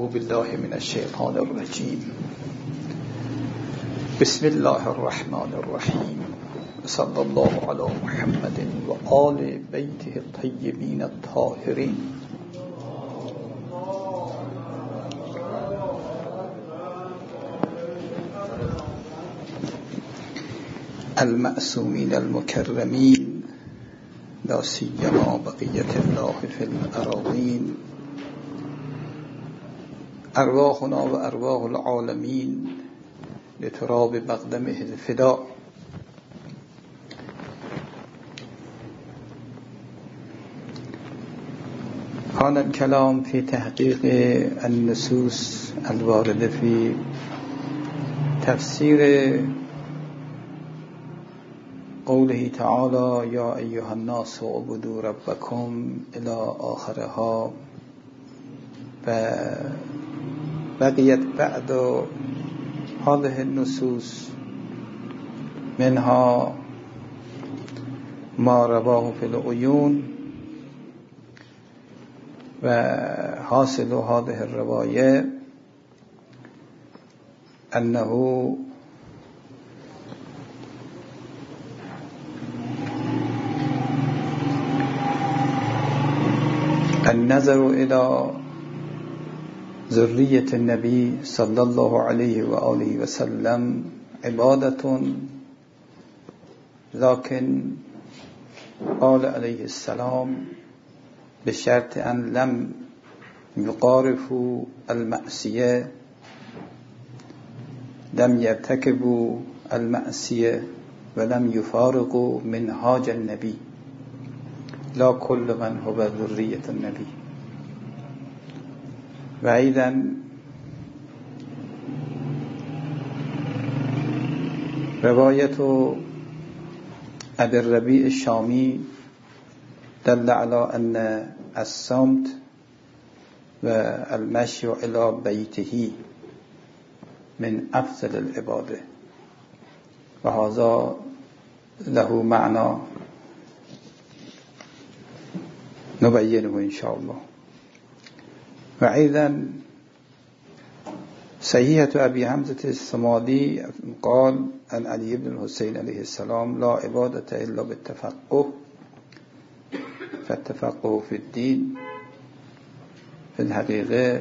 أعوذ بالله من الشيطان الرجيم. بسم الله الرحمن الرحيم. صلى الله على محمد وآل بيته الطيبين الطاهرين. المعصومين المكرمين، لا سيما بقية الله في الأراضين. أرواحنا وأرواح العالمين لتراب مقدمه الفداء. كان الكلام في تحقيق النصوص الواردة في تفسير قوله تعالى يا أيها الناس اعبدوا ربكم إلى آخرها، بقيت بعد هذه النصوص منها ما رواه في العيون، وحاصل هذه الرواية أنه النظر إلى ذرية النبي صلى الله عليه وآله وسلم عبادة، لكن قال عليه السلام بشرط أن لم يقارفوا المعصية، لم يرتكبوا المعصية ولم يفارقوا منهاج النبي، لا كل من هو ذرية النبي. وأيضا رواية أبي الربيع الشامي دل على أن الصمت والمشي إلى بيته من أفضل العبادة، وهذا له معنى نبينه إن شاء الله. وأيضا صحيحة أبي حمزة الصمالي قال عن علي بن الحسين عليه السلام لا عبادة إلا بالتفقه، فالتفقه في الدين في الحقيقة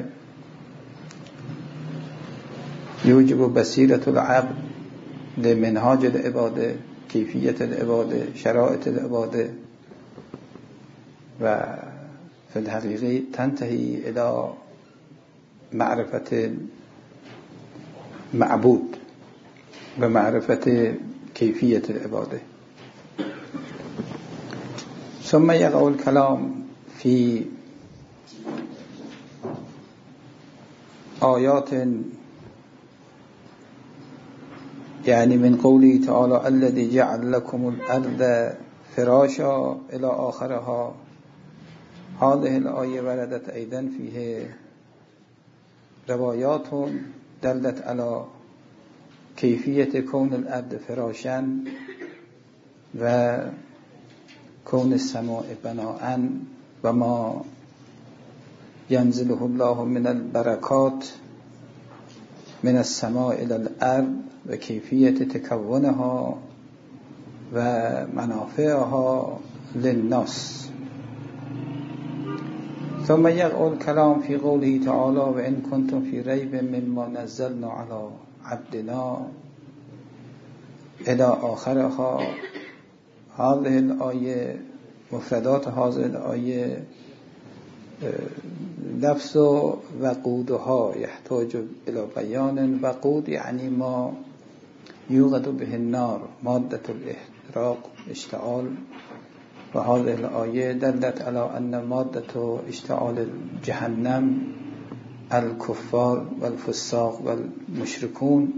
يوجب بصيرة العبد لمنهاج العبادة، كيفية العبادة، شرائط العبادة، وفي الحقيقة تنتهي إلى معرفة المعبود ومعرفة كيفية العبادة. ثم يقع الكلام في آيات يعني من قوله تعالى الذي جعل لكم الأرض فراشا إلى آخرها. هذه الآية وردت أيضا فيه روايات دلت على كيفية كون الأرض فراشا وكون السماء بناء، وما ينزله الله من البركات من السماء إلى الأرض وكيفية تكونها ومنافعها للناس. ثم يقع الكلام في قوله تعالى وإن كنتم في ريب مما نزلنا على عبدنا إلى آخرها. هذه الآية مفردات هذه الآية لفظ وقودها يحتاج إلى بيان. وقود يعني ما يوقد به النار، مادة الاحتراق، اشتعال. وهذه الآية دلت على أن مادة اشتعال جهنم الكفار والفساق والمشركون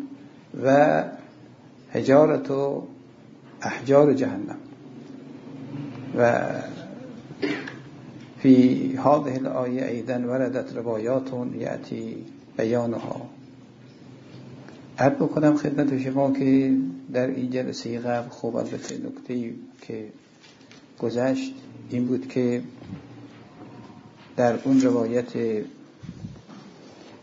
وحجارة أحجار جهنم. وفي هذه الآية أيضا وردت روايات يأتي بيانها. عرض بکنم خدمت شما که در این جلسه قبل خوب البته نکته که گذشت این بود که در اون روایت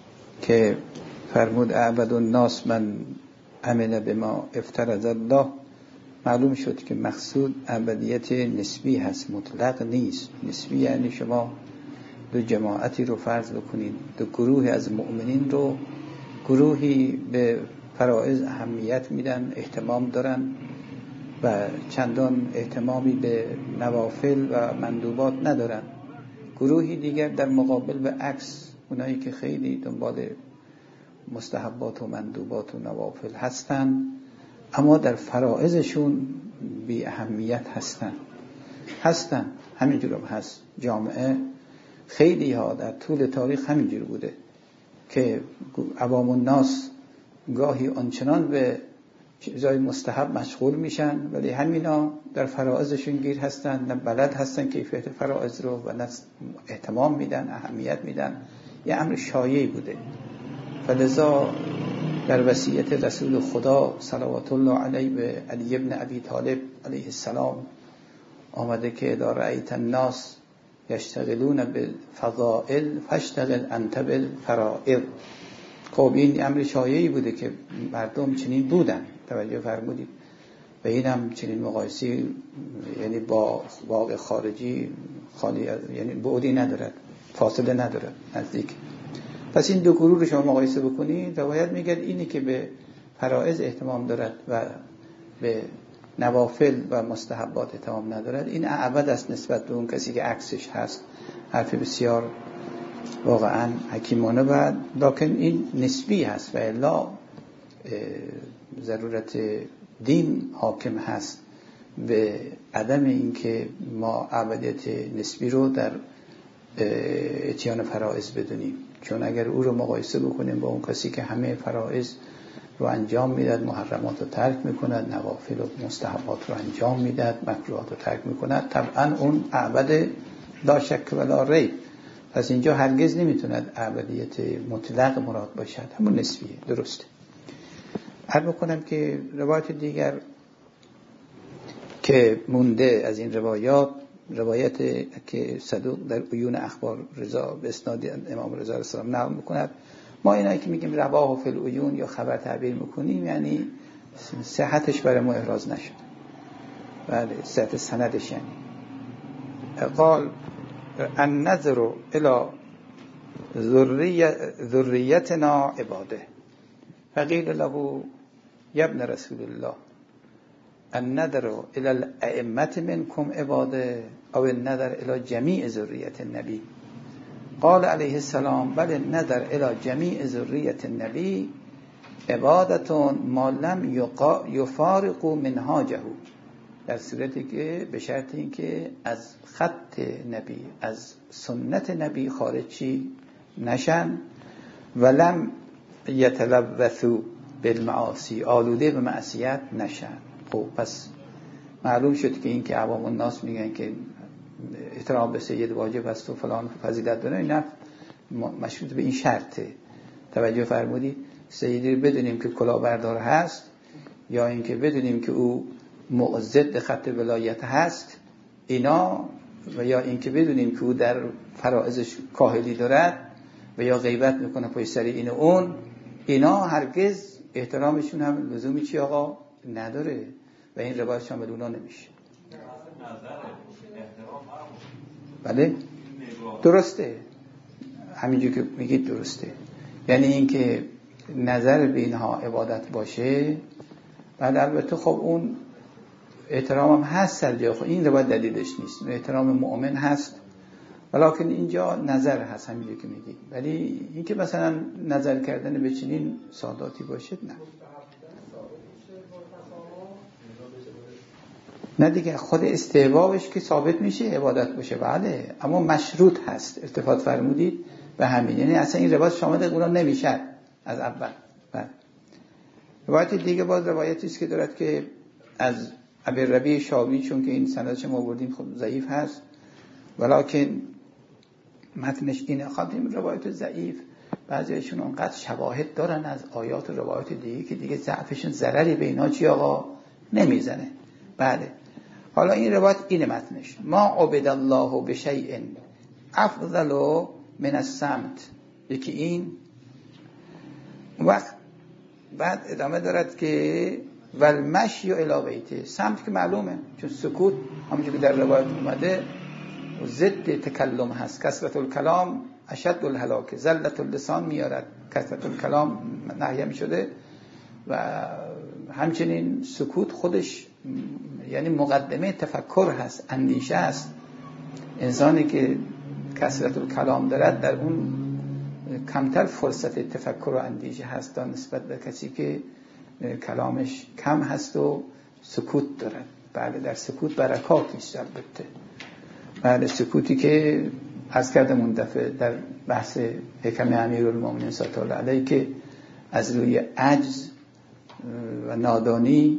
که فرمود اعبد الناس من عمل بما افترض الله، معلوم شد که مقصود ابدیت نسبی هست، مطلق نیست. نسبی یعنی شما دو جماعتی رو فرض بکنید، دو گروه از مؤمنین رو، گروهی به فرائض اهمیت میدن، اهتمام دارن و چندان اهتمامی به نوافل و مندوبات ندارن، گروهی دیگر در مقابل به عکس، اونایی که خیلی دنبال مستحبات و مندوبات و نوافل هستن اما در فرائضشون بی اهمیت هستن. همینجور هم هست. جامعه خیلی ها در طول تاریخ همینجور بوده که عوام الناس گاهی آنچنان به چیزای مستحب مشغول میشن ولی همینا در فرائضشون گیر هستن، نه بلد هستن کیفیت فرائض رو و نه اهتمام میدن، اهمیت میدن. یه امر شایعی بوده. فلذا در وصیت رسول خدا صلوات الله علیه به علی ابن ابی طالب علیه السلام آمده که اذا رأیت الناس یشتغلون بالفضائل فاشتغل انت بالفرائض. خب این امر شایعی بوده که مردم چنین بودن، توجه فرمودید. و این هم چنین مقایسی یعنی با واقع خارجی خالی، یعنی بعدی ندارد، فاصله ندارد، نزدیک. پس این دو گروه رو شما مقایسه بکنید، روایت میگه اینی که به فرائض اهتمام دارد و به نوافل و مستحبات اهتمام ندارد، این اعبد است نسبت به اون کسی که عکسش هست. حرف بسیار واقعا حکیمانه و لکن این نسبی هست و الا ضرورت دین حاکم هست به عدم اینکه ما ابدیت نسبی رو در اتیان فرائض بدونیم. چون اگر او رو مقایسه بکنیم با اون کسی که همه فرائض رو انجام میداد، محرمات رو ترک میکند، نوافل و مستحبات رو انجام میداد، مکروهات رو ترک میکند، طبعا اون اعبد لا شک و لا ریب. پس اینجا هرگز نمیتوند ابدیت مطلق مراد باشد، همون نسبیه. درسته. عرض بکنم که روایت دیگر که مونده از این روایت که صدوق در عیون اخبار رضا به اسناد امام رضا علیه السلام نقل میکند. ما اینایی که میگیم رواه فی العیون یا خبر تعبیر میکنیم یعنی صحتش برای ما احراز نشد. بله، صحت سندش یعنی قال النظر الى ذریتنا عباده فقیل له یا ابن رسول الله النظر الى الائمه منكم عباده او النظر الى جمیع ذریت النبی. قال علیه السلام بل النظر الى جمیع ذریت النبی عبادتون ما لم یفارق منهاجه، در صورتی که به شرط اینکه از خط نبی، از سنت نبی خارجی نشن، ولم یتلوثوا بالمعاصی، آلوده به معصیت نشن. خب پس معلوم شد که این که عوام الناس میگن که احترام به سید واجب است و فلان فضیلت داره، این مشروط به این شرطه. توجه فرمودید؟ سیدی بدونیم که کلاهبردار هست یا اینکه بدونیم که او ضد خط ولایت هست اینا، و یا اینکه بدونیم که او در فرائضش کاهلی دارد و یا غیبت میکنه پشت سر این و اون، اینا هرگز احترامشون هم لزومی چی آقا نداره و این روایت شامل اونا نمیشه. بله درسته، همینجور که میگید درسته، یعنی اینکه نظر به اینها عبادت باشه. بعد البته خب اون احترام هم هست سر جای خود، این روایت دلیلش نیست، احترام مؤمن هست ولیکن اینجا نظر هست همینجور که میگید. ولی اینکه مثلا نظر کردن به چنین ساداتی باشه نه دیگه، خود استحبابش که ثابت میشه عبادت باشه بله، اما مشروط هست. التفات فرمودید به همین، یعنی اصلا این روایت شامل اونا نمیشه از اول. بله. روایت دیگه باز روایتی است که دارد که از ابی ربیع شامی، چون که این سندش ما آوردیم خب ضعیف هست ولکن متنش اینه. خاطر روایت ضعیف بعضیشون اونقدر شواهد دارن از آیات و روایت دیگه که دیگه ضعفشون ضرری به اینا چی آقا نمیزنه. بله. حالا این روایت اینه متنش: ما عبد الله بشیء افضل من الصمت. یکی این وقت بعد ادامه دارد که والمشی الی بیته، سمت که معلومه، چون سکوت همونجور که در روایت اومده ضد تکلم هست. کثرت الکلام اشد الهلاک، زلت اللسان میارد. کثرت الکلام نهی شده و همچنین سکوت خودش یعنی مقدمه تفکر هست، اندیشه است. انسانی که کثرت الکلام دارد در اون کمتر فرصت تفکر و اندیشه هست تا نسبت به کسی که کلامش کم هست و سکوت دارد. بله در سکوت برکاتی است البته. بله سکوتی که عرض کردم اون دفعه در بحث حکم امیرالمومنین صلی الله علیه که از روی عجز و نادانی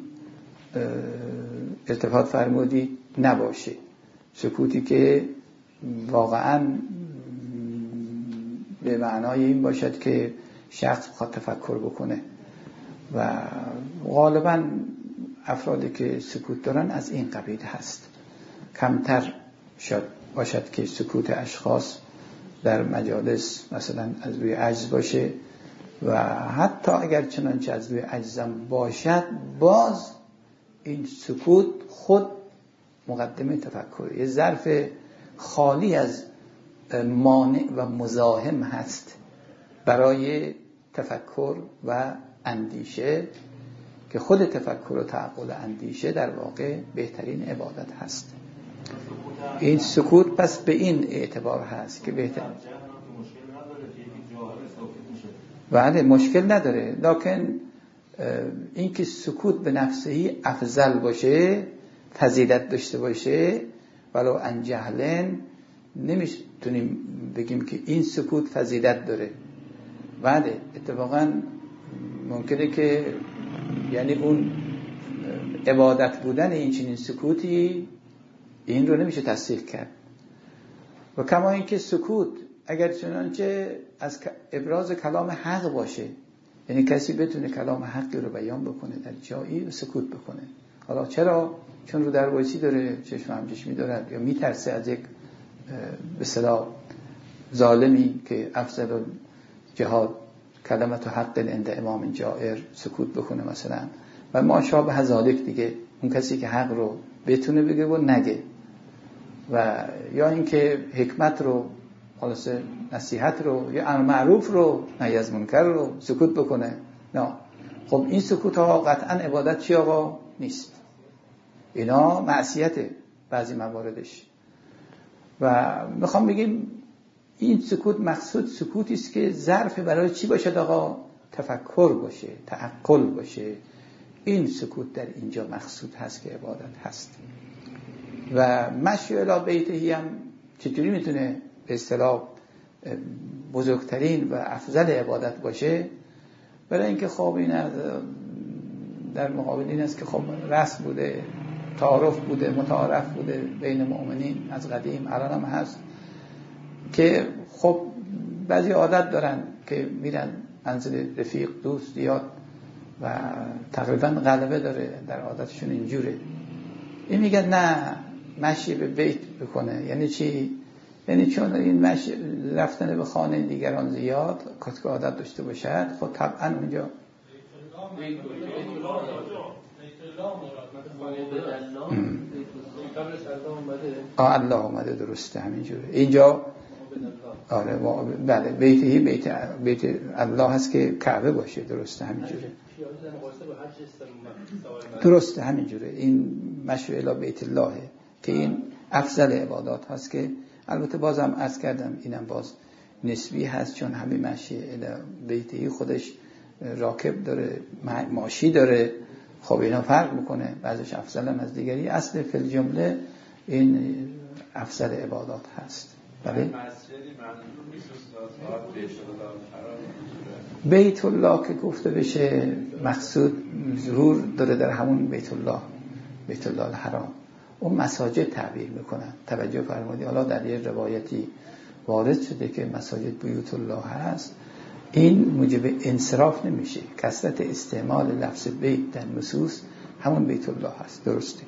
التفات فرمودید نباشه، سکوتی که واقعا به معنای این باشد که شخص بخواد تفکر بکنه و غالبا افرادی که سکوت دارن از این قبیل هست. کمتر شاید باشد که سکوت اشخاص در مجالس مثلا از روی عجز باشه و حتی اگر چنانچه از روی عجزم باشد باز این سکوت خود مقدمه تفکر، یه ظرف خالی از مانع و مزاحم هست برای تفکر و اندیشه که خود تفکر و تعقل اندیشه در واقع بهترین عبادت هست. این سکوت پس به این اعتبار هست که بهتر بله مشکل نداره، لکن این که سکوت به نفسهی افضل باشه، فضیلت داشته باشه، ولو عن جهلن، نمیتونیم بگیم که این سکوت فضیلت داره. بله اتفاقا ممکنه که یعنی اون عبادت بودن این چنین سکوتی این رو نمیشه تصدیق کرد. و کما اینکه سکوت اگر چنانچه از ابراز کلام حق باشه، یعنی کسی بتونه کلام حقی رو بیان بکنه در جایی و سکوت بکنه. حالا چرا؟ چون رو در وایسی داره، چشم همچشمی دارد یا میترسه از یک به اصطلاح ظالمی که افضل جهاد کلمت حق عند امام جائر، سکوت بکنه مثلا. و ما شابه ذالک دیگه، اون کسی که حق رو بتونه بگه و نگه، و یا اینکه حکمت رو، خلاص نصیحت رو، یا امر معروف رو، نهی از منکر رو سکوت بکنه. نه خب این سکوت ها قطعا عبادت چی آقا نیست، اینا معصیته بعضی مواردش. و میخوام بگیم این سکوت مقصود سکوتی است که ظرف برای چی باشه آقا؟ تفکر باشه، تعقل باشه. این سکوت در اینجا مقصود هست که عبادت هست. و مشی الی بیته هم چطوری میتونه به اصطلاح بزرگترین و افضل عبادت باشه؟ برای اینکه خب این در مقابل این است که خب رسم بوده، تعارف بوده، متعارف بوده بین مؤمنین از قدیم، الان هم هست که خب بعضی عادت دارن که میرن منزل رفیق دوست زیاد و تقریبا غلبه داره در عادتشون اینجوره. این میگن نه مشی به بیت بکنه. یعنی چی؟ یعنی چون این مشی رفتن به خانه دیگران زیاد که عادت داشته باشد، خب طبعا اونجا الله اومده درسته همینجوره اینجا. آره بله بیت الله هست که کعبه باشه، درسته همینجوره، درسته همینجوره. این مشی الی بیت الله که این افضل عبادات هست که البته بازم عرض کردم اینم باز نسبی هست، چون همین مشی الی بیتی خودش راکب داره، ماشی داره، خب اینا فرق میکنه، بعضش افضل هم از دیگری. اصل فی الجمله این افضل عبادات هست. بله بیت الله که گفته بشه مقصود ظهور داره در همون بیت الله الحرام. اون مساجد تعبیر میکنن. توجه فرمودید حالا در یه روایتی وارد شده که مساجد بیوت الله هست، این موجب انصراف نمیشه. کثرت استعمال لفظ بیت در نصوص همون بیت الله هست، درسته.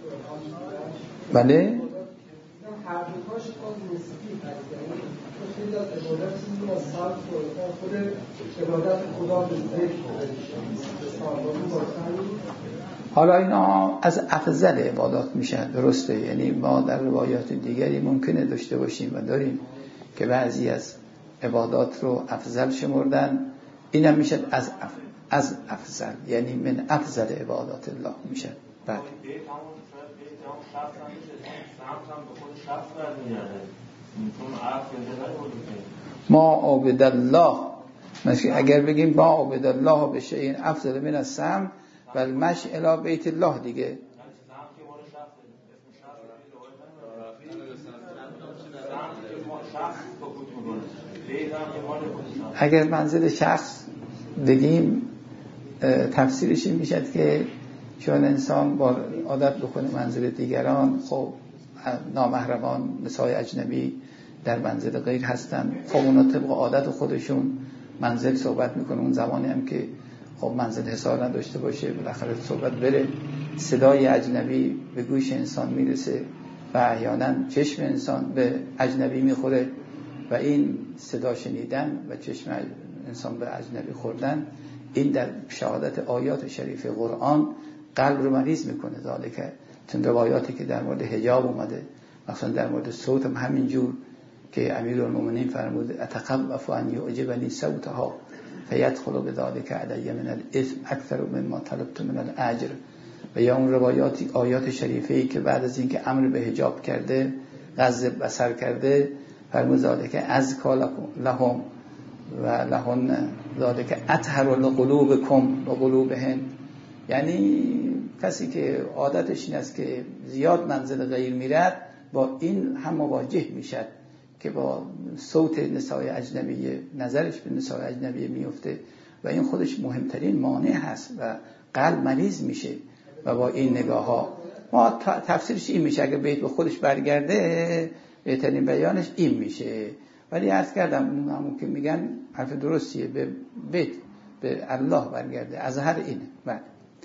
بله حالا اینا از افضل عبادات میشن، درسته؟ یعنی ما در روایات دیگری ممکنه داشته باشیم و داریم که بعضی از عبادات رو افضل شمردن، اینم میشه از افضل، یعنی من افضل عبادات الله میشه. بله ما عبد الله، اگر بگیم ما عبد الله بشه این افضل من السم و المشی الی بیت الله دیگه. اگر منزل شخص بگیم تفسیرش این میشد که چون انسان با عادت بکنه منزل دیگران، خب نامحرمان نسای اجنبی در منزل غیر هستن، خب اونا طبق عادت خودشون منزل صحبت میکنه. اون زمانی هم که خب منزل حصار نداشته باشه، بالاخره صحبت بره، صدای اجنبی به گوش انسان میرسه و احیانا چشم انسان به اجنبی میخوره و این صدا شنیدن و چشم انسان به اجنبی خوردن، این در شهادت آیات شریف قرآن قلب رو مریض میکنه. ذالک چون روایاتی که در مورد حجاب اومده، مثلا در مورد صوت هم همینجور که امیرالمومنین فرمود اتقوف ان یعجبنی صوتها فیدخل بذلک علی من الاثم اکثر مما طلبت من الاجر. و یا اون روایاتی آیات شریفه‌ای که بعد از اینکه امر به حجاب کرده، غض بصر کرده، فرمود ذالک ازکا لهم و لهن ذالک اطهر لقلوبکم و قلوبهن. یعنی کسی که عادتش این است که زیاد منزل غیر میرد، با این هم مواجه میشد که با صوت نسای اجنبیه نظرش به نسای اجنبیه میفته و این خودش مهمترین مانع هست و قلب مریض میشه. و با این نگاه ها ما تفسیرش این میشه، اگه بیت به خودش برگرده بهترین بیانش این میشه. ولی عرض کردم همون که میگن حرف درستیه، به بیت به الله برگرده، از هر اینه. بعد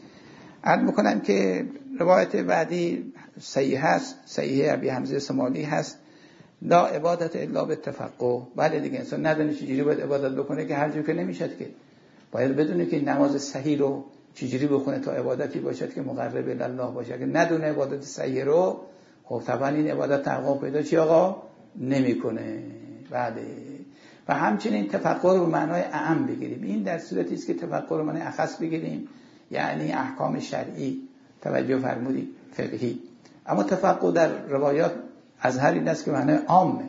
عرض میکنم که روایت بعدی صحیح هست، صحیح ابی حمزه سمالی هست، لا عبادت الا بالتفقه. بله دیگه، انسان ندونه چجوری باید عبادت بکنه که هر جور که نمیشد، که باید بدونه که نماز صحیح رو چجوری بخونه تا عبادتی باشد که مقرب الله باشه. اگه ندونه عبادت صحیح رو، خب طبعا این عبادت تقوا پیدا چی آقا نمیکنه. بله. و همچنین تفقه رو معنای اعم بگیریم. این در صورتی است که تفقه رو معنای اخص بگیریم، یعنی احکام شرعی توجه فرمودید، فقهی. اما تفقه در روایات از هر این است که معنای عامه،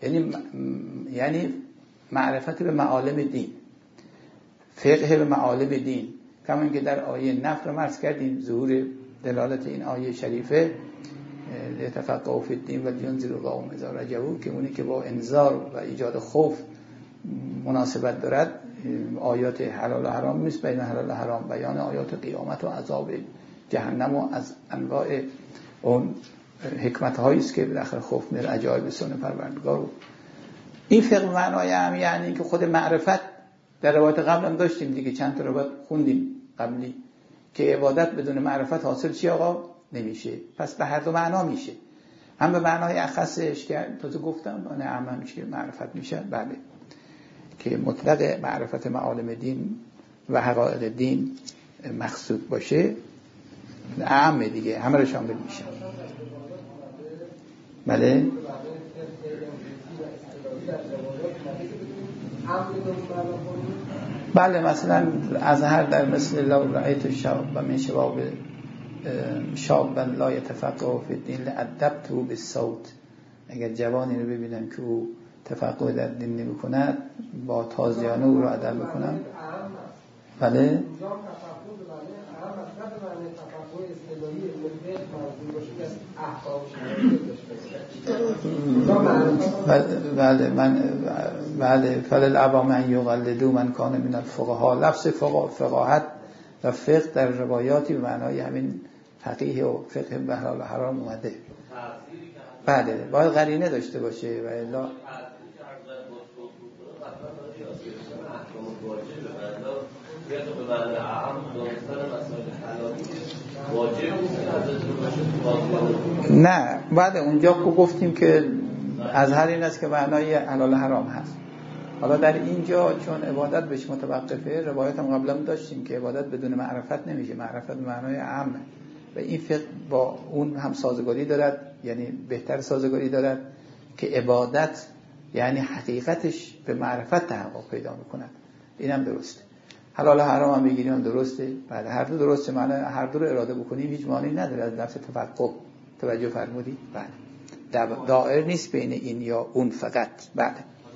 یعنی معرفت به معالم دین، فقه به معالم دین. کما اینکه در آیه نفر مرز کردیم ظهور دلالت این آیه شریفه تفقهوا فی الدین و لینذر قوم اذا رجعوا، که اونی که با انذار و ایجاد خوف مناسبت دارد آیات حلال و حرام نیست، بین حلال و حرام، بیان آیات قیامت و عذاب جهنم و از انواع اون حکمت هایی است که بالاخره خوف میره، عجایب سنت پروردگار. این فقه معنای هم یعنی که خود معرفت در روایت قبل هم داشتیم دیگه، چند تا روایت خوندیم قبلی که عبادت بدون معرفت حاصل چی آقا نمیشه. پس به هر دو معنا میشه، هم به معنای اخصش که تازه گفتم معنی عام میشه معرفت میشه، بله، که مطلق معرفت معالم دین و حقایق دین مقصود باشه، عامه دیگه، همه رو شامل میشه. بله. بله، مثلا از هر در مثل لو رأیت الشاب و من شباب شاب لا يتفقه فی الدین لأدبته بالصوت. اگر جوانی رو ببینم که او تفقه در دین نمی‌کند، با تازیانه او رو ادب بکنم. بله. بله فللعبا من یقلدو من کان من الفقهاء. لفظ فقاهت و فقه در روایاتی به معنای همین فقیه و فقه به حلال و حرام اومده. بله، باید قرینه داشته باشه و الا نه. بعد اونجا که گفتیم که ازهر این است که معنای حلال حرام هست. حالا در اینجا چون عبادت بهش متوقفه، روایت هم قبلا داشتیم که عبادت بدون معرفت نمیشه، معرفت معنای عامه و این فقه با اون هم سازگاری دارد، یعنی بهتر سازگاری دارد که عبادت یعنی حقیقتش به معرفت تحقق پیدا میکند. اینم درسته. حلال حرام هم بگیریم هم درسته. بعد هر دو درسته، معنی هر دو رو اراده بکنیم هیچ معنی نداره از لفظ تفقه. توجه فرمودید؟ بله. دائر نیست بین این یا اون فقط. بله.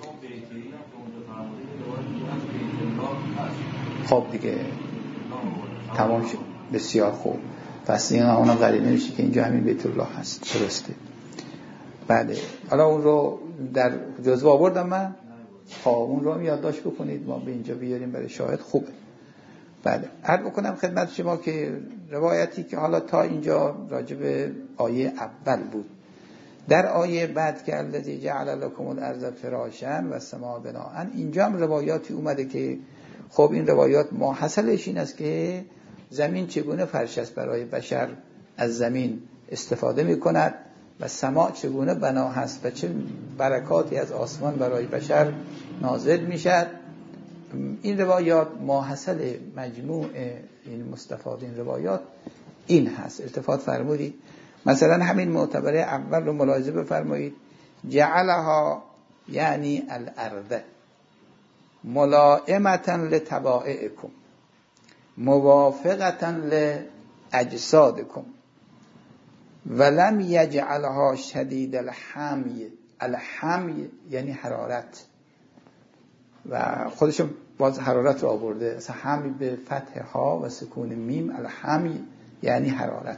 خب دیگه تمام شد. بسیار خوب. پس این اونم غریب نمیشه که اینجا همین بیت الله هست. درسته. بله. حالا اون رو در جزوه آوردم من. اون رو هم یادداشت بکنید، ما به اینجا بیاریم برای شاهد. خوبه. بله. عرض بکنم خدمت شما که روایتی که حالا تا اینجا راجع به آیه اول بود، در آیه بعد که الذی جعل لکم الارض فراشا و السماء بناء، اینجا هم روایاتی اومده که خب این روایات ماحصلش این است که زمین چگونه فرش است برای بشر از زمین استفاده می کند و سماع چگونه بنا هست و چه برکاتی از آسمان برای بشر نازل می شد. این روایات ماحصل مجموع این مستفادین روایات این هست. التفات فرمودید. مثلا همین معتبره اول رو ملاحظه بفرمایید. جعلها یعنی الارض ملائمتا لطبائعکم موافقتا لاجسادکم ولم یجعلها شدید الحمی. الحمی یعنی حرارت و خودشون باز حرارت رو آورده. مثلا حمی به فتح ها و سکون میم. الحمی یعنی حرارت.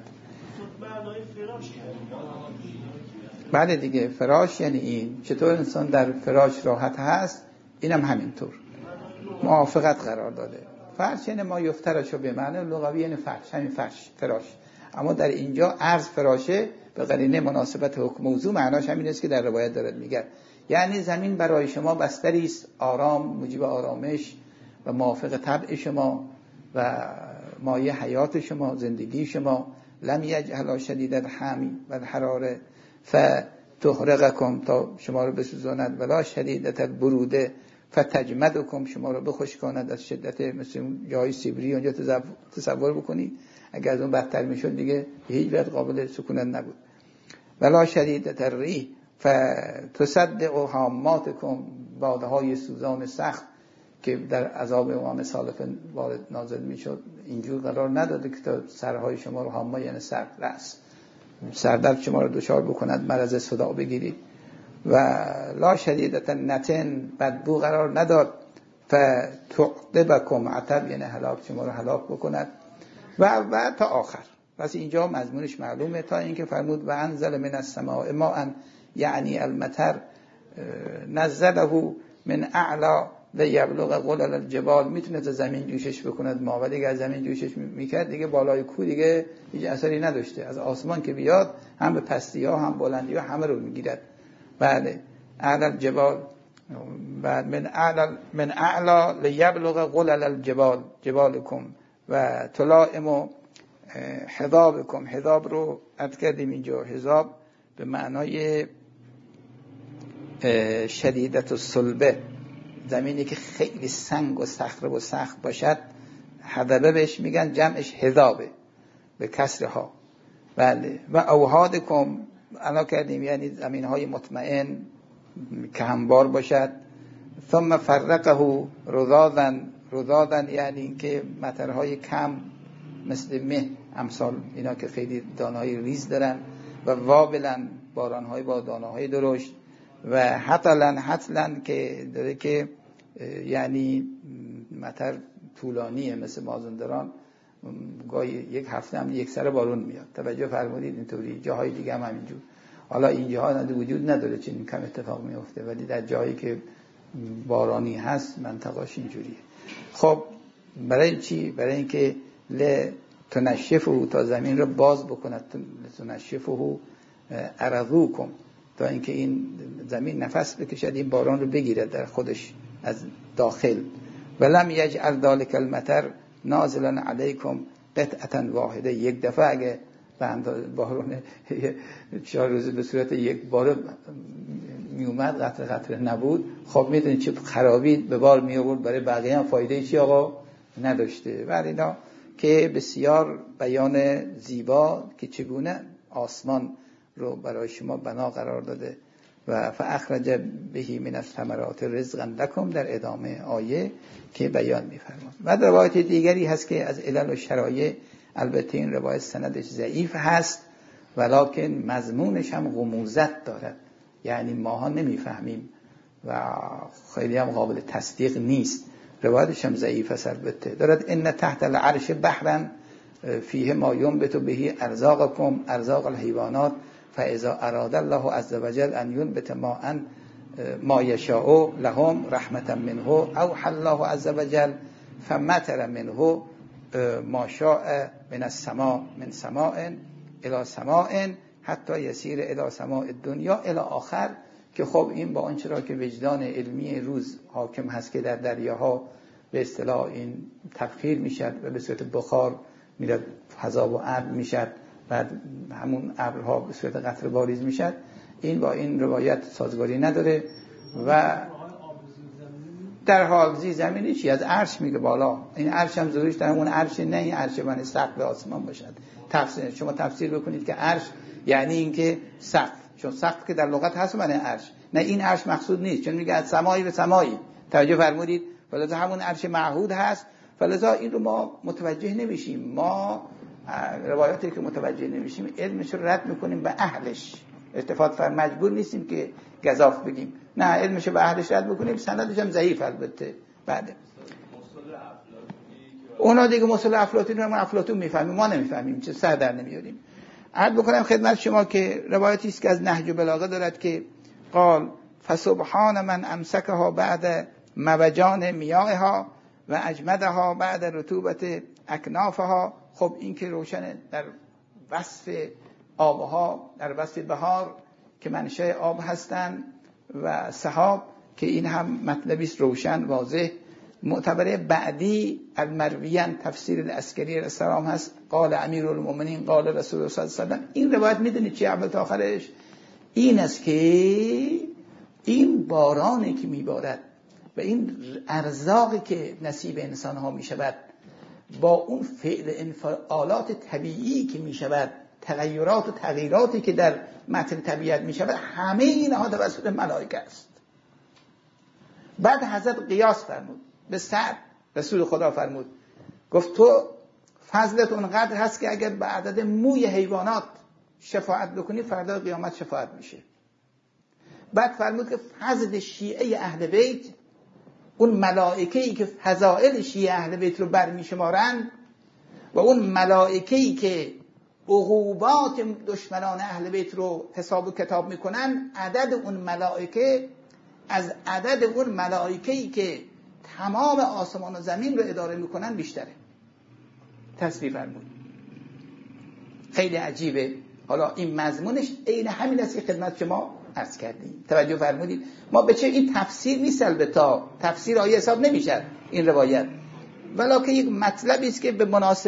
بعد دیگه فراش یعنی این چطور انسان در فراش راحت هست، اینم همینطور موافقت قرار داده. فرش یعنی ما یفترشو به معنی لغوی یعنی فرش، همین فرش فراش. اما در اینجا عرض فراشه به قرینه مناسبت حکم موضوع معناش همین است که در روایت دارد میگه، یعنی زمین برای شما بستری است آرام، موجب آرامش و موافق طبع شما و مایه حیات شما، زندگی شما. لم یجعل شدید الحمی و الحراره فتحرقکم تا شما رو بسوزاند، ولا شدیدت البروده فتجمدکم شما رو بخشکاند از شدت، مثل جای سیبری اونجا تصور بکنید اگر از اون بدتر میشد دیگه هیچ وقت قابل سکونت نبود. ولا شدیدت الریح فتصدق حاماتکم بادهای سوزان سخت که در عذاب امام صالح وارد نازل میشد اینجور قرار نداده که تا سرهای شما رو حاما یعنی سر رأس سردرد شما رو دچار بکند، مرض صداع بگیرید. و لا شدیدت نتن بدبو قرار نداد فتعقبکم عتب یعنی هلاک شما رو هلاک بکند و تا آخر. پس اینجا مضمونش معلومه تا اینکه فرمود و انزل من السماء ماء یعنی المطر نزله من اعلا لیبلغ قلل الجبال. میتونه از زمین جوشش بکند ما، ولی اگر زمین جوشش میکرد دیگه بالای کوه دیگه هیچ اثری نداشته. از آسمان که بیاد هم به پستی ها هم بلندی ها همه رو میگیرد. بله اعلا الجبال بعد من اعلا لیبلغ قلل الجبال جبالکم و تلائم حذابکم. حذاب رو عد کردیم اینجا. حذاب به معنای شدیدت و صلبه، زمینی که خیلی سنگ و صخره و سخت باشد حذبه بهش میگن، جمعش حذابه به کسرها. بله و اوهادکم علا کردیم یعنی زمین های مطمئن که هموار باشد. ثم فرقه رذاذا یعنی که مطرهای کم مثل مه امثال اینا که خیلی دانه‌های ریز دارن، و وابلن باران‌های با دانه‌های درشت، و حتلن که داره که یعنی مطر طولانیه مثل مازندران، گاهی یک هفته هم یک سر بارون میاد. توجه فرمودید اینطوری. جاهای دیگه هم همینجور. حالا این جاها وجود نداره چنین کم اتفاق میفته، ولی در جایی که بارانی هست منطقه‌اش اینجوریه. خب برای چی؟ برای اینکه تنشفه تا زمین رو باز بکند، تنشفه ارضوکم تا اینکه این زمین نفس بکشد، این باران رو بگیرد در خودش از داخل. ولم یجعل ذلک المطر نازلا علیکم قطعه واحده. یک دفعه اگه باران 4 روز به صورت یک بار میومد قطره قطره نبود، خب میدونید چه خرابی به بار می آورد، برای بقیه هم فایده چی آقا نداشته. بعد اینا که بسیار بیان زیبا که چگونه آسمان رو برای شما بنا قرار داده و فاخرج به من الثمرات رزقا لکم در ادامه آیه که بیان می‌فرماد. و روایت دیگری هست که از علل و شرایع، البته این روایت سندش ضعیف هست ولکن مضمونش هم غموزت دارد، یعنی ماها نمیفهمیم و خیلی هم قابل تصدیق نیست. روایتش هم ضعیف است البته. دارد ان تحت العرش بحرا فیه ما ینبت به ارزاقکم ارزاق الحیوانات فاذا اراد الله عز وجل ان ینبت ما یشاء لهم رحمتا منه اوحى الله عز وجل فمطر منه ما شاء من السماء من سماء الى سماء حتی یسیر الى سماء الدنیا الی آخر. که خب این با آنچه را که وجدان علمی روز حاکم هست که در دریاها به اصطلاح این تبخیر میشد و به صورت بخار میرد فضا و ابر میشد، بعد همون ابرها به صورت قطره باریز میشد، این با این روایت سازگاری نداره. و در حال زی زمینی چی؟ از عرش میگه بالا. این عرش هم ضروریش در همون عرش، نه این عرش من سقف آسمان باشد. شما تفسیر بکنید که عرش یعنی این که سقف، چون سقف که در لغت هست معنی عرش، نه این عرش مقصود نیست، چون میگه از سمایی به سمایی. توجه فرمودید؟ ولذا همون عرش معهود هست، فلذا این رو ما متوجه نمیشیم. ما روایاتی که متوجه نمیشیم علمش رو رد میکنیم به اهلش. استفاده فر مجبور نیستیم که گزاف بگیم، نه علمش رو به اهلش رد بکنیم. سندش هم ضعیف البته. بعد اونا دیگه مصطلح افلاطون رو ما افلاطون میفهمیم، ما نمیفهمیم، چه سر در نمیاریم. عرض بکنم خدمت شما که روایتی است که از نهج البلاغه دارد که قال فسبحان من امسکها بعد موجان میاهها و اجمدها بعد رطوبت اکنافها. خب این که روشن در وصف آبها، در وصف بهار که منشأ آب هستند و سحاب که این هم مطلبی است روشن واضح. معتبره بعدی المرویان تفسیر العسکری علیه السلام هست، قال امیرالمومنین قال رسول الله صلی الله علیه و سلم. این روایت میدونید چی اول تا آخرش؟ این است که این بارانی که میبارد و این ارزاقی که نصیب انسان ها میشود با اون فعل انفعالات طبیعی که میشود، تغیرات و تغییراتی که در متن طبیعت میشود، همه اینها توسط ملائکه است. بعد حضرت قیاس فرمود به سعد، رسول خدا فرمود گفت تو فضلت اونقدر هست که اگر به عدد موی حیوانات شفاعت بکنی فردا قیامت شفاعت میشه. بعد فرمود که فضل شیعه اهل بیت، اون ملائکه‌ای که فضائل شیعه اهل بیت رو برمیشمارند و اون ملائکه‌ای که عقوبات دشمنان اهل بیت رو حساب و کتاب میکنن، عدد اون ملائکه از عدد اون ملائکه‌ای که تمام آسمان و زمین رو اداره میکنن بیشتره. تصریح فرمود. خیلی عجیبه. حالا این مضمونش عین همین است که خدمت شما عرض کردیم. توجه فرمودید؟ ما به چه این تفسیر نیست، البته تفسیر آیه حساب نمیشه این روایت، ولکه یک مطلبی است که به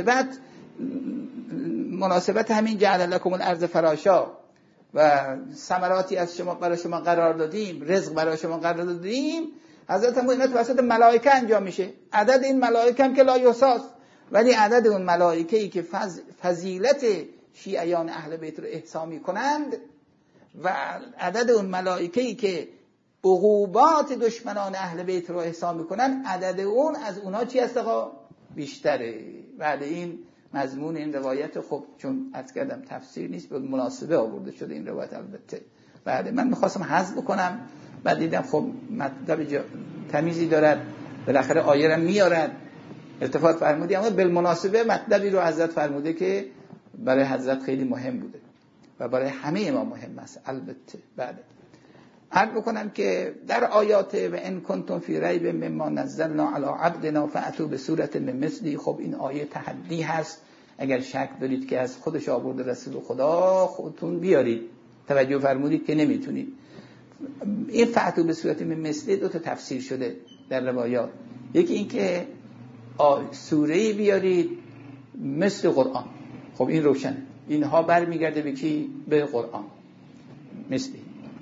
مناسبت همین جعل لکم الارض فراشا و ثمراتی از شما برای شما قرار دادیم، رزق برای شما قرار دادیم، حضرت هم اینا توسط ملائکه انجام میشه. عدد این ملائکه هم که لا یحصاس، ولی عدد اون ملائکه‌ای که فضیلت شیعیان اهل بیت رو احصا میکنند و عدد اون ملائکه‌ای که عقوبات دشمنان اهل بیت رو احصا میکنن، عدد اون از اونها چی هست آقا؟ بیشتره. بعد این مضمون این روایت، خب چون عرض کردم تفسیر نیست، به مناسبه آورده شده این روایت البته. بعد من میخواستم حذف بکنم، بعد دیدم خب مطلب تمیزی دارد، بالاخره آیه را میارد، التفات فرمودی، اما بالمناسبه مطلبی رو حضرت فرموده که برای حضرت خیلی مهم بوده و برای همه ما مهم است البته. بعد عرض بکنم که در آیات و ان کنتم فی ریب مما نزلنا علی عبدنا فاتوا بسوره من مثلی، خب این آیه تحدی هست، اگر شک دارید که از خودش آورده رسول خدا خودتون بیارید. توجه فرمودید که نمیتونید. این فاتوا بسوره من مثلی دو تا تفسیر شده در روایات. یکی این که سوره‌ای بیارید مثل قرآن، خب این روشن، اینها برمیگرده به کی؟ به قرآن مثلی.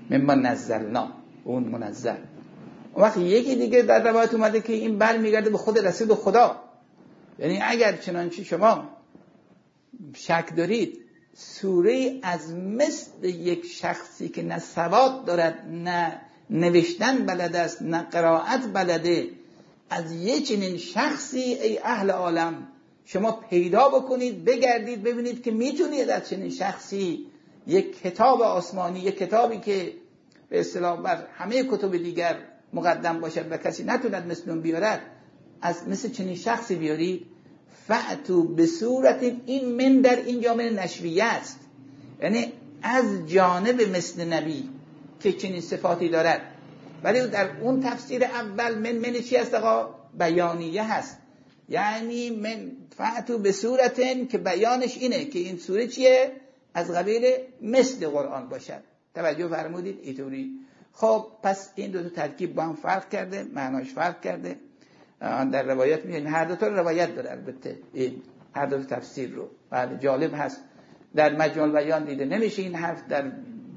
مما نزلنا، اون منزل. اون وقت یکی دیگه در روایت اومده که این برمیگرده به خود رسول خدا. یعنی اگر چنانچه شما شک دارید سوره از مثل یک شخصی که نه سواد دارد نه نوشتن بلد است نه قرائت بلده، از یک چنین شخصی ای اهل عالم شما پیدا بکنید، بگردید ببینید که میتونید از چنین شخصی یک کتاب آسمانی، یک کتابی که به اصطلاح بر همه کتب دیگر مقدم باشد و کسی نتوند مثل اون بیارد، از مثل چنین شخصی بیارید. فأتو به صورت، این من در اینجا من نشویه است، یعنی از جانب مثل نبی که چنین صفاتی دارد. ولی در اون تفسیر اول من چی هست آقا؟ بیانیه هست. یعنی من فأتو به صورت که بیانش اینه که این سوره چیه؟ از قبیل مثل قرآن باشد. توجه فرمودید اینطوری. خب پس این دو ترکیب با هم فرق کرده، معناش فرق کرده. در روایت میگن هر دو تا روایت داره، البته این هر دو تفسیر رو. بعد جالب هست در مجموع بیان دیده نمیشه این حرف در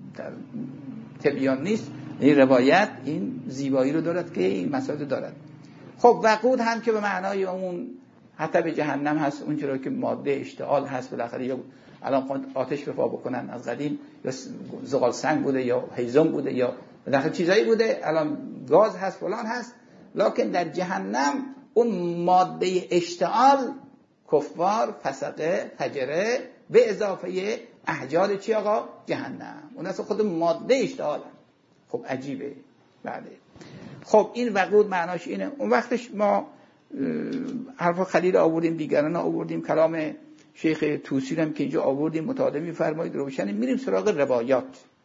تبیان نیست. این روایت این زیبایی رو دارد که این مسائل دارد. خب وقود هم که به معنای اون حتی به جهنم هست، اون چرا که ماده اشتعال هست بالاخره، یا الان آتش به پا بکنن از قدیم، یا زغال سنگ بوده یا هیزم بوده یا بالاخره چیزایی بوده، الان گاز هست فلان هست. لکن در جهنم اون ماده اشتعال کفار، فسقه، فجره به اضافه احجار چی آقا؟ جهنم. اون اصلا خود ماده اشتعال. خب عجیبه. بله. خب این وقود معناش اینه. اون وقتش ما حرف خلیل آوردیم، دیگران آوردیم، کلام شیخ طوسی هم که اینجا آوردیم، مطالعه می‌فرمایید روشن. میریم سراغ روایات.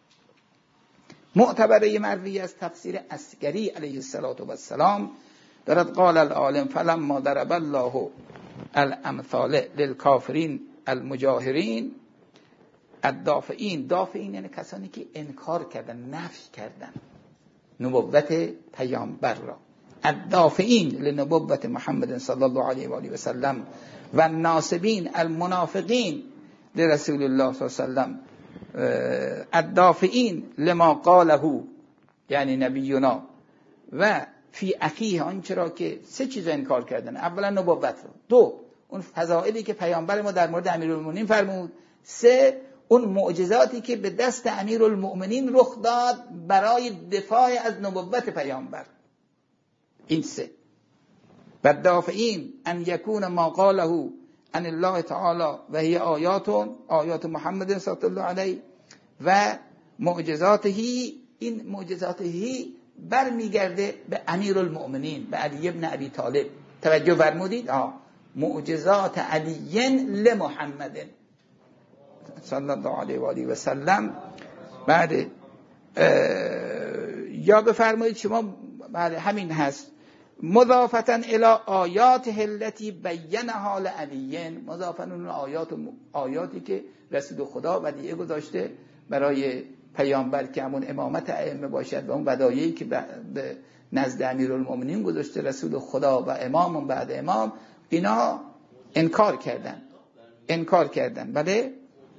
معتبره مروی از تفسیر عسکری علیه السلام دارد قال العالم فلما ضرب الله الامثال للکافرین المجاهرین الدافعین. دافعین یعنی کسانی که انکار کردن، نفی کردن نبوت پیامبر را. الدافعین لنبوت محمد صلی الله علیه و آله و سلم و ناصبین المنافقین لرسول الله صلی الله علیه و سلم الدافعین لما قاله یعنی نبینا و فی اخیه، آنچه را که سه چیز انکار کردن. اولا نبوت رو، دو اون فضائلی که پیامبر ما در مورد امیرالمومنین فرمود، سه اون معجزاتی که به دست امیرالمومنین رخ داد برای دفاع از نبوت پیامبر. این سه. و دافعین ان یکون ما قاله ان الله تعالی و هی آیات محمد صلی الله علیه و معجزاتهی. این معجزاتهی برمیگرده به امیرالمؤمنین، به علی ابن ابی طالب. توجه فرمودید؟ معجزات علی لمحمد صلی الله علیه و آله و سلم. بعد یا بفرمایید شما بعد همین هست مضافتا الی آیات التي بینها لعلی، مضافا اون آیاتی که رسول خدا ودیعه گذاشته برای پیامبر که همون امامت ائمه باشد و اون ودایعی که به نزد امیرالمومنین گذاشته رسول خدا و امام بعد امام، اینا انکار کردن. بله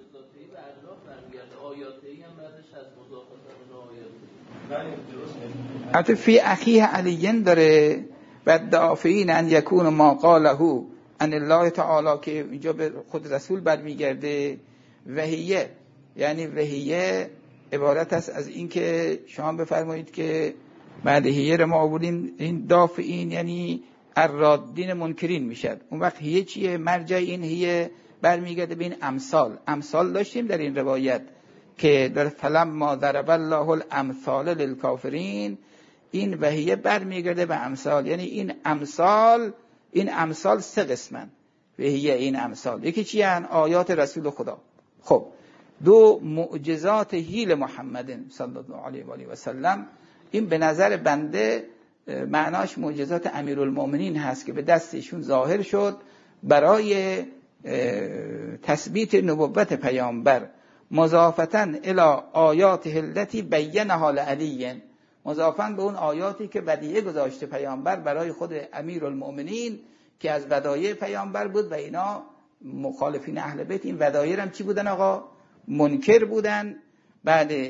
حتی فی اخیه علیین داره و دافعین ان یکون ما قاله ان الله تعالی که اینجا به خود رسول برمیگرده. وحیه یعنی وحیه عبارت است از این که شما بفرمایید که بعد هیه رو ما آوردیم، این دافعین یعنی الرادین منکرین میشد. اون وقت هیه چیه؟ مرجع این هیه برمیگرده به این امثال داشتیم در این روایت که در فلما ضرب الله الامثال للکافرین، این وحیه برمیگرده به امثال. یعنی این امثال سه قسمن. وحیه این امثال یکی چیه؟ آیات رسول خدا. خب دو معجزات هیل محمد صلی الله علیه و آله و سلم. این به نظر بنده معناش معجزات امیرالمومنین هست که به دستشون ظاهر شد برای تثبیت نبوت پیامبر. مضافتن الی آیات التي بینها لعلی، مضافن به اون آیاتی که ودیعه گذاشته پیامبر برای خود امیرالمومنین که از ودایع پیامبر بود و اینا مخالفین اهل بیت این ودایع هم چی بودن آقا؟ منکر بودن. بعد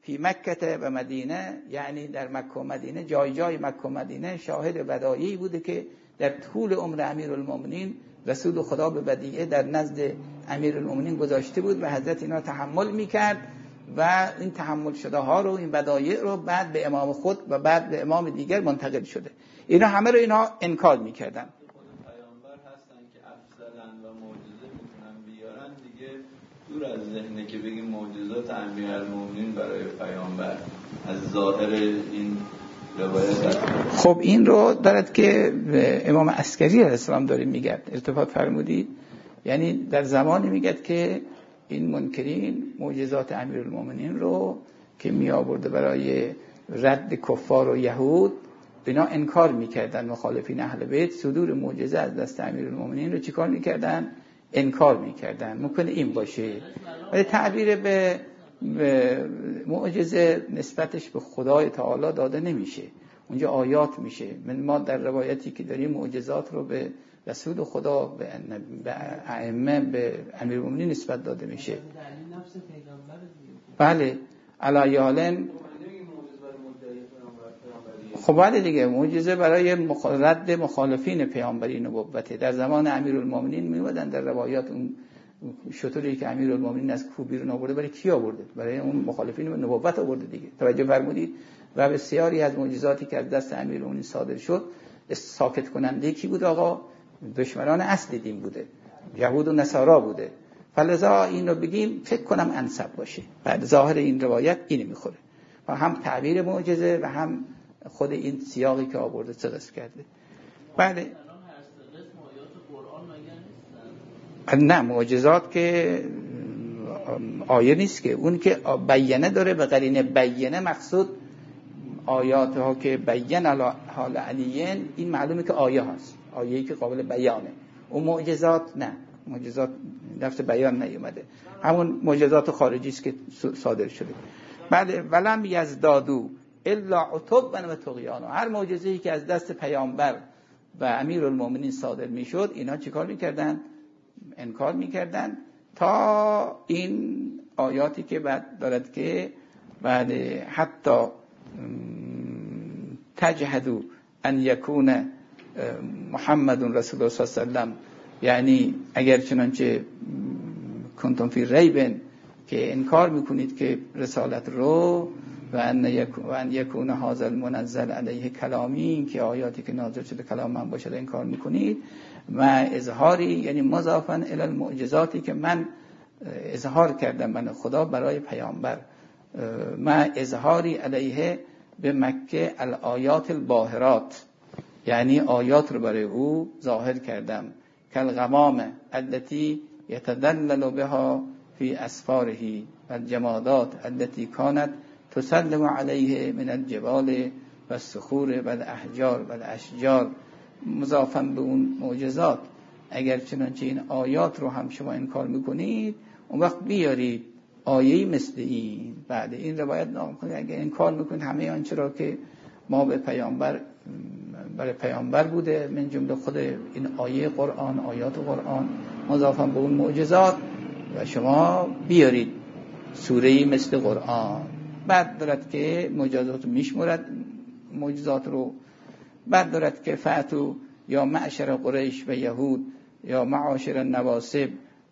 فی مکه و مدینه، یعنی در مکه و مدینه، جای جای مکه و مدینه شاهد ودایعی بوده که در طول عمر امیرالمومنین رسول خدا به ودیعه در نزد امیرالمومنین گذاشته بود و حضرت اینا تحمل میکرد و این تحمل شده ها رو، این ودایع رو بعد به امام خود و بعد به امام دیگر منتقل شده. اینا همه رو اینها انکار میکردن. پیامبر هستن که افضلن و معجزه میتونن بیارن، دیگه دور از ذهنه که بگیم معجزات امیرالمومنین برای پیامبر از ظاهر این روایت. خب این رو دارد که امام عسکری علیه السلام داره میگه، التفات فرمودید، یعنی در زمانی میگه که این منکرین معجزات امیرالمومنین رو که می آورده برای رد کفار و یهود، اینا انکار میکردن. مخالفین اهل بیت صدور معجزه از دست امیرالمومنین رو چیکار میکردن؟ انکار میکردن. ممکنه این باشه، ولی تعبیر به معجزه نسبتش به خدای تعالی داده نمیشه، اونجا آیات میشه. ما در روایتی که داریم معجزات رو به رسول خدا، به ائمه، به امیرالمومنین نسبت داده میشه. بله علایالن. خب بله دیگه، معجزه برای رد مخالفین پیامبری نبوته. در زمان امیرالمومنین میومدن در روایات اون شطوری که امیرالمومنین از کوه بیرون آورده برای کی آورده؟ برای اون مخالفین نبوت آورده دیگه. توجه فرمودید؟ و بسیاری از معجزاتی که از دست امیرالمومنین صادر شد ساکت کننده کی بود آقا؟ دشمنان اصل دین بوده، یهود و نصارا بوده. فلذا این رو بگیم فکر کنم انسب باشه. بعد ظاهر این روایت اینو میخوره و هم تعبیر معجزه و هم خود این سیاقی که آورده سقس کرده. بله نه، معجزات که آیه نیست که، اون که بیانه داره به قرینه بیانه، مقصود آیات ها که بیان حال علیین، این معلومه که آیه هست، آیه‌ای که قابل بیانه. اون معجزات نه، معجزات نفس بیان نیومده، همون معجزات خارجی است که صادر شده. بله ولم یزدادو الا عتبا و طغیانا، هر معجزه‌ای که از دست پیامبر و امیرالمومنین صادر میشد اینا چیکار میکردن؟ انکار میکردن، تا این آیاتی که بعد دارد که بعد حتی تجهدوا ان یکون محمد رسول الله صلی الله علیه و سلم، یعنی اگر چنانچه کنتم فی ریب، که انکار میکنید که رسالت رو و ان یکون هذا المنزل علیه کلامی، که آیاتی که نازل شده کلام من باشد انکار میکنید، و اظهاری یعنی مضافا الی المعجزاتی که من اظهار کردم من خدا برای پیامبر، ما اظهاری علیه به مکه الآیات الباهرات، یعنی آیات رو برای او ظاهر کردم، کالغمام التي يتدلل بها فی اسفاره والجمادات التي كانت تسلم علیه من الجبال والصخور والاحجار والاشجار، مضافاً به اون معجزات. اگر چنانچه این آیات رو هم شما انکار میکنید، اون وقت بیارید آیه‌ای مثل این. بعد این روایت نام کنید اگر انکار میکنید همه آنچه را که ما به پیامبر برای پیامبر بوده، من جمله خود این آیه قرآن، آیات قرآن مضافاً به اون معجزات، و شما بیارید سوره‌ای مثل قرآن. بعد دارد که معجزات میشمرد معجزات رو، بعد دارد که فأتوا یا معشر قریش و یهود یا معاشر النواسب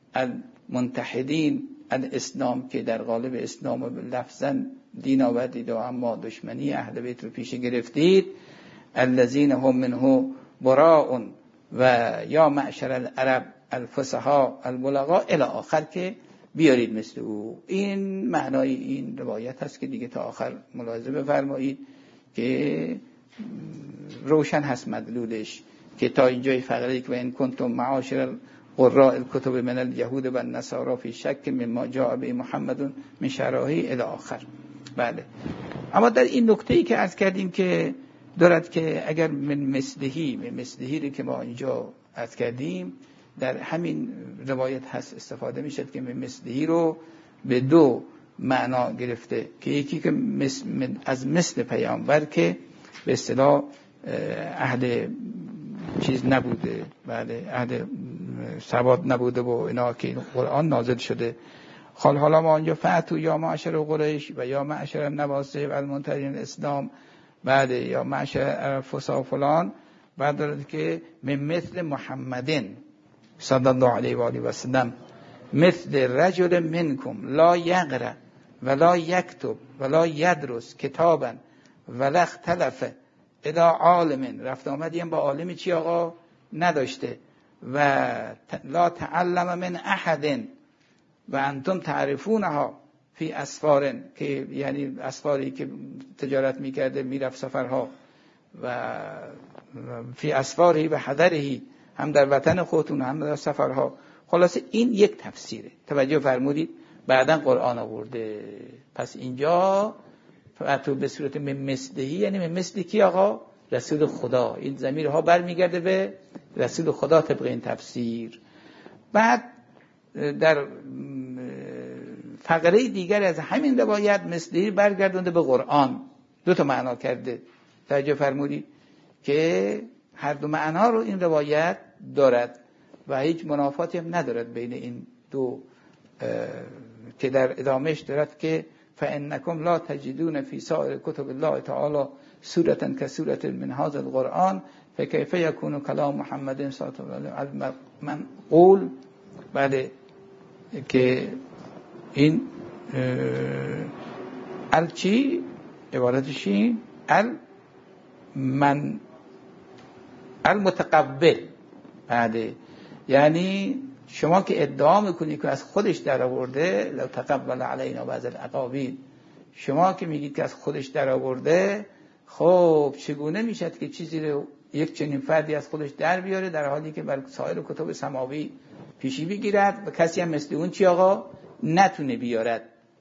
المنتحدین الاسلام، که در قالب اسلام و لفظا دین آوردید و اما دشمنی اهل بیت رو پیش گرفتید، الذین هم منه براء و یا معشر العرب الفصحاء البلغاء الی آخر، که بیارید مثل او. این معنای این روایت هست که دیگه تا آخر ملاحظه بفرمایید که روشن هست مدلولش، که تا اینجای فقره که و ان کنتم معاشر قراء الکتب من الیهود و النصارى فی شک مما جاء به محمد من شرائع الی آخر. بله، اما در این نکته‌ای که عرض کردیم که دارد که اگر من مثلهی رو که ما اینجا عرض کردیم در همین روایت هست استفاده میشد که من مثلهی رو به دو معنا گرفته، که یکی که از مثل پیامبر که به اصطلاح اهل چیز نبوده، بله اهل سواد نبوده و اینا، که قرآن نازل شده، حالا ما اونجا فاتو یا معشر قریش و یا معشر نواسه و المنتظرین اسلام، بعد یا معشر فسا فلان، بعد دارد که من مثل محمدین صلی الله علیه و آله و سلم مثل رجل منکم لا یقرأ ولا یکتب ولا یدرس کتابا ولا اختلف الی عالم، رفت آمدی هم با عالمی چی آقا نداشته، و لا تعلم من احد و انتم تعرفونها فی اسفار، که یعنی اسفاری که تجارت میکرده میرفت سفرها، و فی اسفاری و حضرهی، هم در وطن خودتون هم در سفرها. خلاصه این یک تفسیره، توجه فرمودید. بعدن قرآن آورده. پس اینجا تو به صورت مثلی، یعنی مثلی کی آقا؟ رسول خدا. این ضمیرها برمیگرده به رسول خدا طبق این تفسیر. بعد در فقره دیگر از همین روایت مثلی برگردونده به قرآن، دو تا معنا کرده. توجه فرمودید که هر دو معنا رو این روایت دارد و هیچ منافاتی هم ندارد بین این دو، که در ادامهش دارد که فإنکم لا تجدون فی سائر کتب الله تعالی سورة کسورة من هذا القرآن فکیف یکون کلام محمد صلی الله علیه و من قول. بعد که این چی عبارتشی من المتقبل، بعد یعنی شما که ادعا میکنید که از خودش در آورده، لو تقبل علینا بعض الاقاویل، شما که میگید که از خودش در آورده، خب چگونه میشد که چیزی رو یک چنین فردی از خودش در بیاره در حالی که بر سایر کتب سماوی پیشی بگیرد و کسی هم مثل اون چی آقا نتونه بیارد.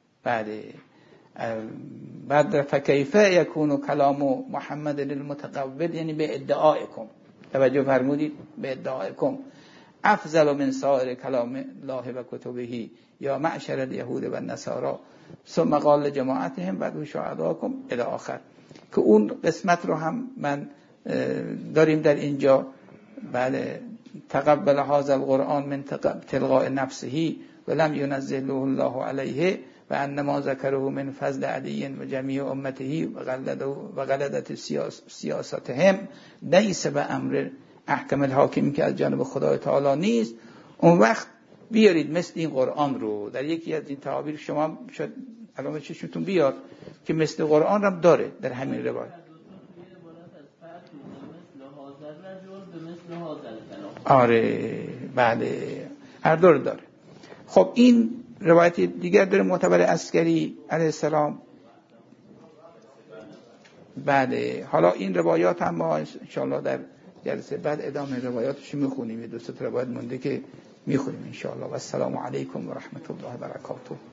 بعد فکیف یکون کلام محمد للمتقبل، یعنی به ادعایکم، توجه فرمودید، به ادعایکم افضل من سایر کلام الله و کتبه یا معشر الیهود و النصارى ثم قال لجماعتهم بعد شهداکم الی آخر، که اون قسمت رو هم من داریم در اینجا. بله، تقبل هذا القرآن من تلقاء نفسه ولم ينزله الله عليه و انما ذکره من فضل علی و جمیع امته و غلدت سیاستهم لیس به امر احکم الحاکمی که از جانب خدای تعالی نیست. اون وقت بیارید مثل این قرآن رو. در یکی از این تعابیر شما شاید علامه چشمتون بیاد که مثل قرآن رو داره در همین روایت. آره بله، هر دور داره. خب این روایت دیگر داره معتبر عسکری علیه السلام. بله، حالا این روایات هم ما انشاءالله در جلسه بعد ادامه روایاتش میخونیم. دو سه روایت مونده که میخونیم انشاءالله. و السلام علیکم و رحمت الله و برکاته.